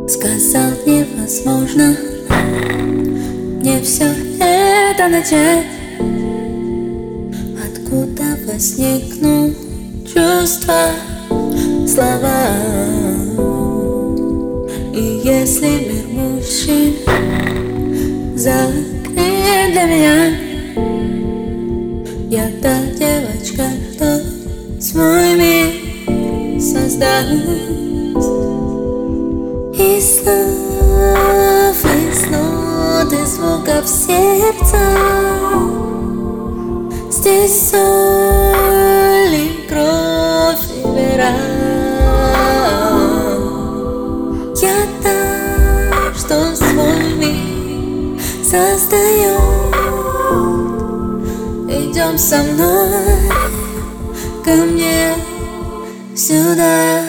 Сказал невозможно мне все это начать. Откуда возникнут чувства, слова? И если мир мужчин закрыт для меня, я та девочка, кто свой мир создаст. И нот, и звуков сердца. Здесь соль и кровь и вера. Я та, что свой мир создает. Идем со мной ко мне сюда.